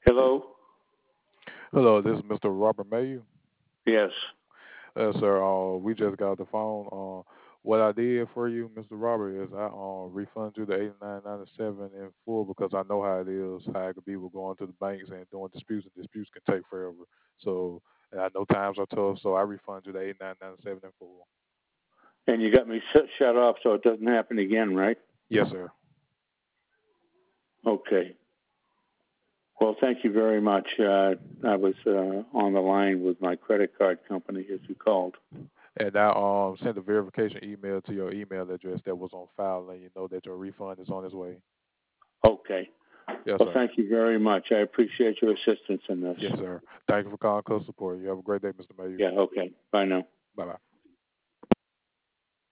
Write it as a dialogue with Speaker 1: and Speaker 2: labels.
Speaker 1: Hello?
Speaker 2: Hello, this is Mr. Robert Mayu.
Speaker 1: Yes.
Speaker 2: Sir, we just got the phone. What I did for you, Mr. Robert, is I refund you the 89.97 in full because I know how it is, how it could be with going to the banks and doing disputes, and disputes can take forever. So and I know times are tough, so I refund you the 89.97 in full.
Speaker 1: And you got me shut off so it doesn't happen again, right?
Speaker 2: Yes, sir.
Speaker 1: Okay. Well, thank you very much. I was on the line with my credit card company as you called.
Speaker 2: And I sent a verification email to your email address that was on file, letting you know that your refund is on its way.
Speaker 1: Okay.
Speaker 2: Yes,
Speaker 1: Well,
Speaker 2: sir.
Speaker 1: thank you very much. I appreciate your assistance in this.
Speaker 2: Yes, sir. Thank you for calling Close Support. You have a great day, Mr. Mayu.
Speaker 1: Yeah, okay. Bye now.
Speaker 2: Bye bye.